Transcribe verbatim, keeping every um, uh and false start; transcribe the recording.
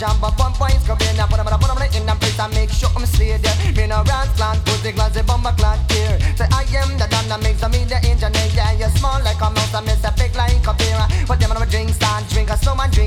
jump up on points, come in, put them put them in the place and make sure I'm slay there. Me no rat clan, put the glass, the bomber clan here. Say I am the damn that makes me the engineer. Yeah, you're small like a mouse, I miss a big like a beer. But them on a drink stand, drink a so man drink.